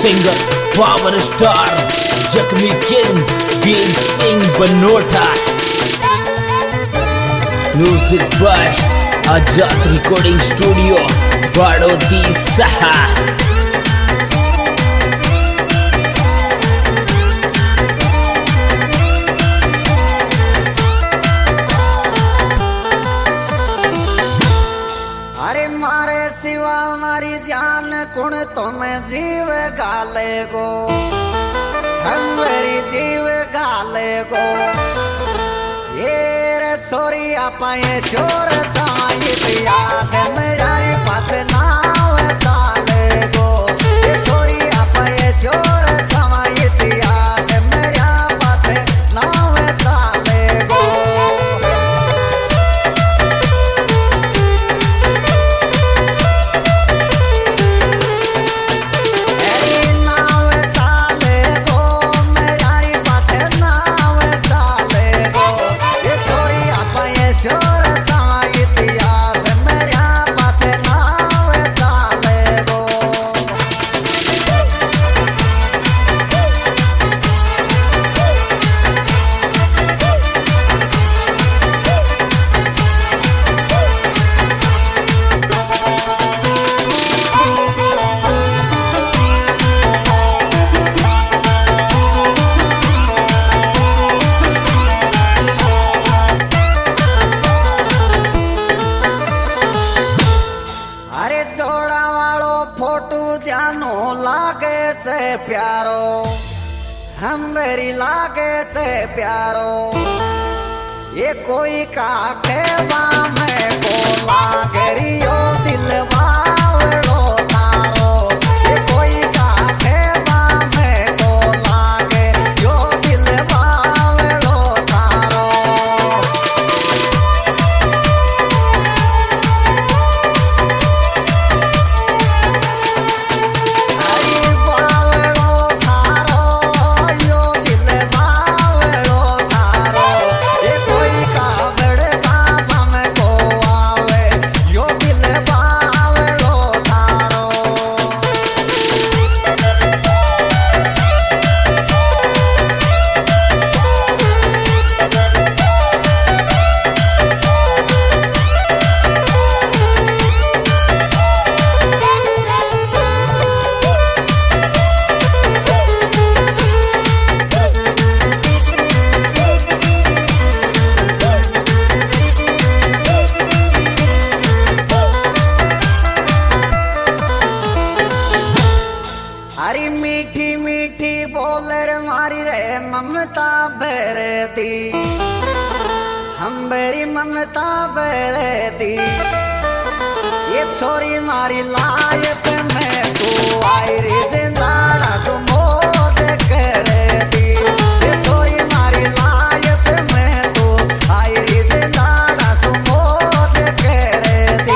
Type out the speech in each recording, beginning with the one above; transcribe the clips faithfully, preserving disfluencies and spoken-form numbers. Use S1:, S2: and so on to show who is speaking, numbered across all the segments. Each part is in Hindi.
S1: सिंगर पावर स्टार जख्मी king Veer Singh Banota. Music by Azad recording studio Barodi सहा।
S2: अरे मारे सिवा मारी जान कुण तुम्हें जीव गाले गो, हम मेरी जीव गाले गो। ये रे छोरी आपाए शोर चाई दिया से मेरा पास नाव चाले गो। ये छोरी आपाए शोर चाई दिया से मेरा पास नाव चाले गो। जानो लागे से प्यारो, हम मेरी लागे से प्यारो। ये कोई का कहवा में को लागे रियो दिलवा लो तारो। ये कोई का कहवा में को लागे यो दिलवा लो तारो। अरे मीठी मीठी बोलर मारी रे ममता बेरे दी, हम बेरी ममता बेरे दी। ये छोरी मारी लायक में तू आई रे जिंदाड़ा सुमोद करे दी। ये छोरी मारी लायक में तू आई रे जिंदाड़ा सुमोद करे दी।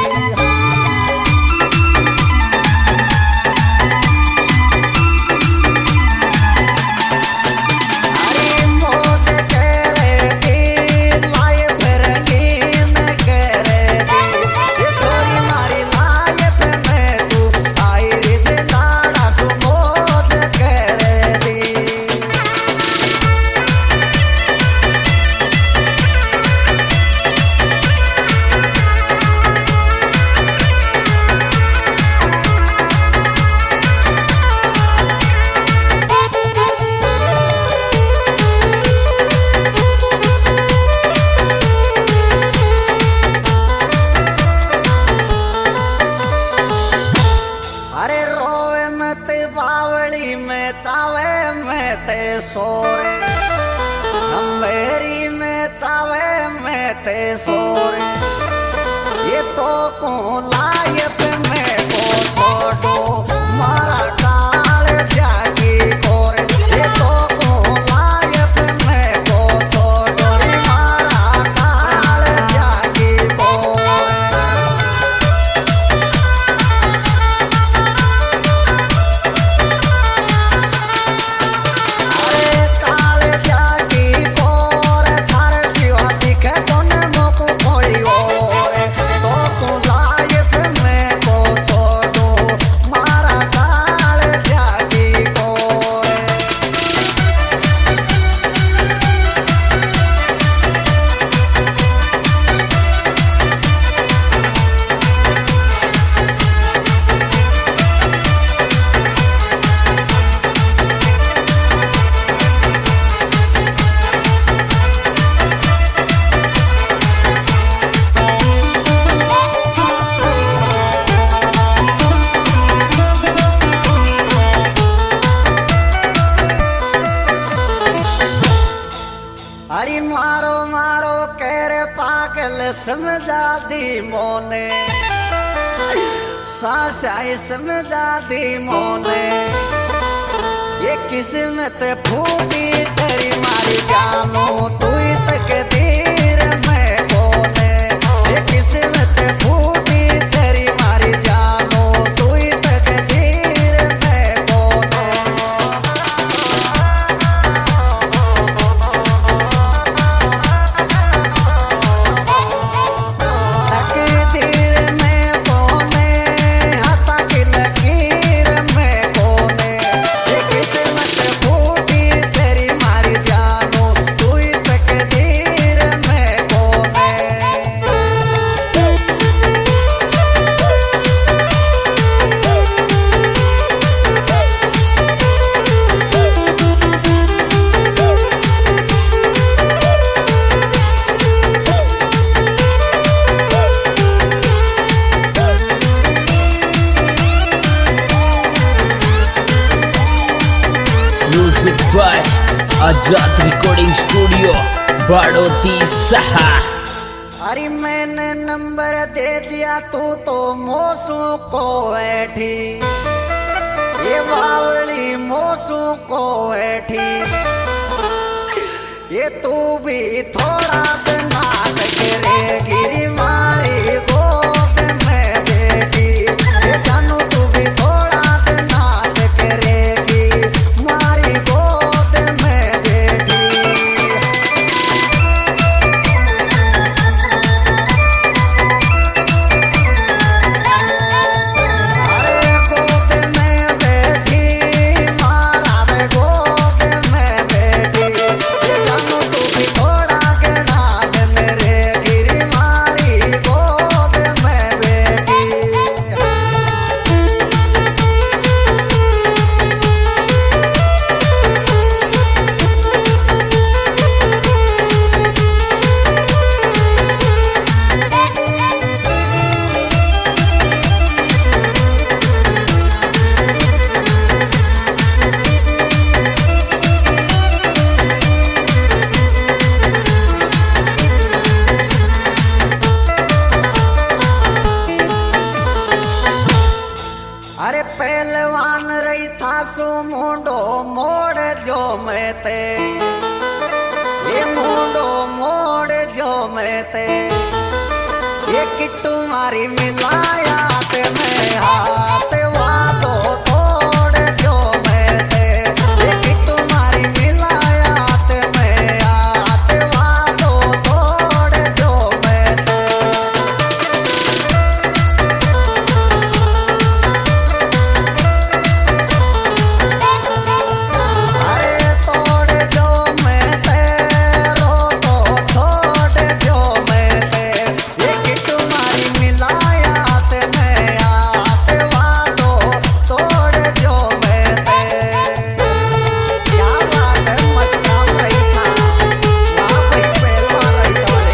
S2: बावली में चावे में ते सोरे, हम मेरी में चावे में ते सोरे। ये तो को लायक में को छोड़ो मारा काल जागी कोरे। ये तो को लायक में को छोड़ो मारा काल जागी कोरे। तो को लायक समझा दी मोने सासाई समझा दी मोने ये किस्मत फूटी तेरी मारी जानू तू तक दीर मैं कोने ये किस्मत फूटी तेरी मारी जानू तू तक दीर मैं कोने
S1: music by Azad recording studio Baroti सहा।
S2: अरे मैंने नंबर दे दिया तू तो मोसू को बैठी ये बावली मोसू को बैठी ये तू भी थोड़ा नाक करे गिरी मारी गोद में बेटी ये जानू तू भी थोड़ा नाक करेगी मारी गोद में बेटी अरे गोद में बेटी मारा वे गोद में बेटी ये जानू तू भी थोड़ा गड़ा मेरे गिरी मारी गोद में बेटी अरे पहलवान रही था सो मुंडो मोड़ जो मैं ते ये मुंडो मोड़ जो मैं ते ये किट्टू मारी मिलाया ते मैं हाथ वादो तोड़ जो मैं ते ये किट्टू मारी मिलाया ते मैं हाथ वादो तोड़ जो मैं ते अरे तोड़ जो मैं तेरो तो छोड़ जो मैं ते ये कि तुम्हारी मिलाया ते मैं आते वादो तोड़ जो मैं ते क्या बात है मचका रही था वहाँ पे पहलवान रही वाले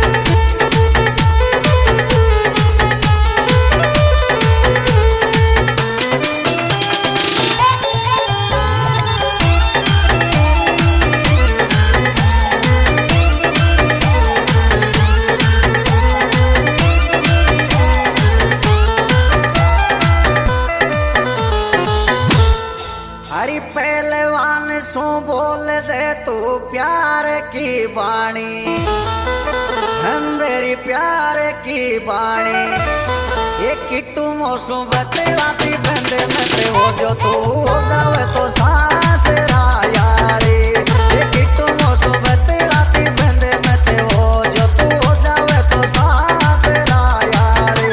S2: हरी पहलवान सो बोल दे तू प्यार की बाणी हम मेरी प्यार की बाणी ये किट्टू मोसू बतलाती बंदे में ते हो जो तू हो जावे तो सास रायारी ये किट्टू मोसू बतलाती बंदे में ते हो जो तू हो जावे तो सास रायारी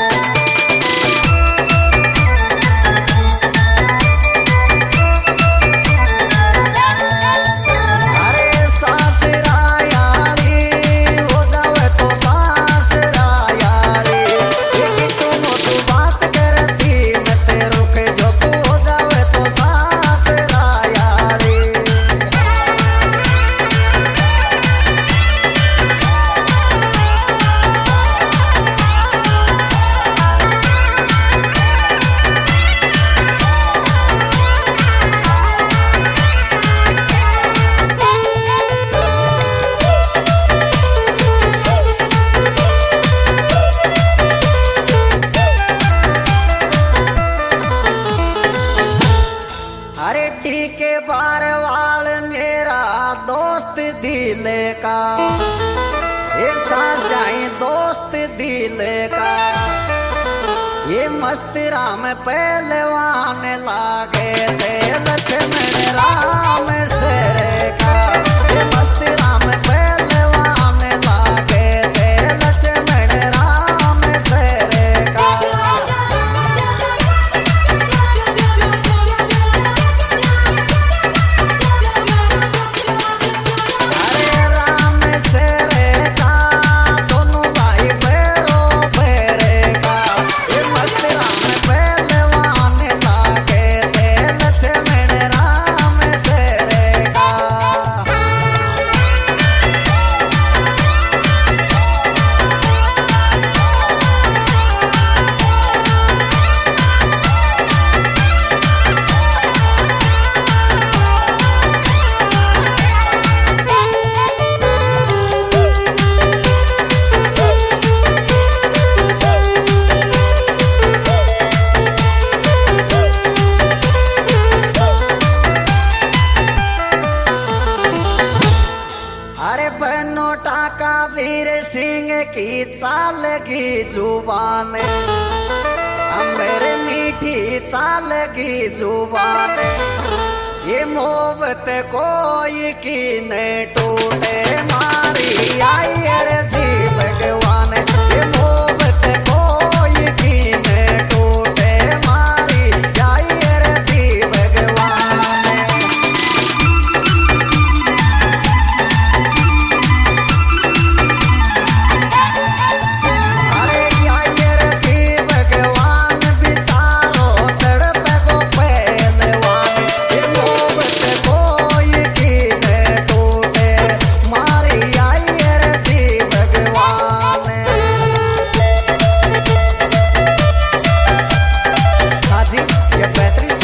S2: अरे सास रायारी हो जावे तो सास रायारी ये कि तुम तू बात करती मैं ते रुक के बार वाल मेरा दोस्त दिल का, ऐसा जाए दोस्त दिल का। ये मस्त राम पहलवान लागे थे लक्ष्मण राम शेर का। ये मस्त राम पहलवान लागे थे लक्ष्मण राम शेर का। अरे राम शेर का दोनों भाई भैरो भैरे का। ये मस्त राम पहलवान लागे थे लक्ष्मण राम शेर का। अरे बनोटा का वीर सिंह की चाल की जुबान, मेरे मीठी चाल की जुबान। ये मोहब्बत कोई की न टूटे मारी आई रे जी भगवान। ये मोहब्बत कोई की न टूटे मारी आई रे जी भगवान। अरे यार जी भगवान बिचारो तड़प को पहलवान। ये मोहब्बत कोई की न टूटे मारी यार जी भगवान। हाँ जी, ये बेहतरीन